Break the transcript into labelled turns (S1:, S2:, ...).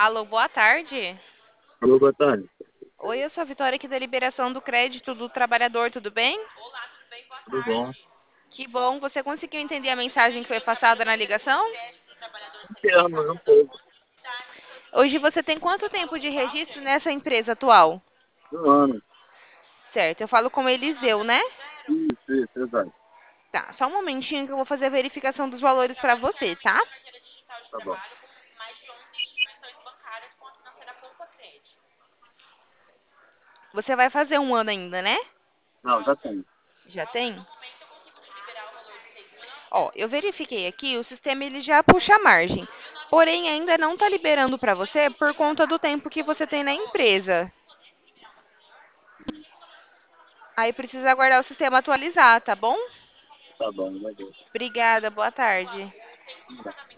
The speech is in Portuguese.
S1: Alô, boa tarde.
S2: Alô, boa tarde.
S1: Oi, eu sou a Vitória aqui da Liberação do Crédito do Trabalhador, tudo bem?
S2: Tudo bom?
S1: Que bom, você conseguiu entender a mensagem que foi passada na ligação?
S2: Internos, um pouco.
S1: Hoje você tem quanto tempo de registro nessa empresa atual?
S2: Um ano.
S1: Certo, eu falo com Eliseu, né?
S2: Isso, exato.
S1: Tá, só um momentinho que eu vou fazer a verificação dos valores para você, tá?
S2: Tá bom.
S1: Você vai fazer um ano ainda, né?
S2: Não, já tem.
S1: Já tem? Ó, eu verifiquei aqui, o sistema ele já puxa a margem. Porém, ainda não está liberando para você por conta do tempo que você tem na empresa. Aí precisa aguardar o sistema atualizar, tá bom?
S2: Tá bom, valeu.
S1: Obrigada, boa tarde.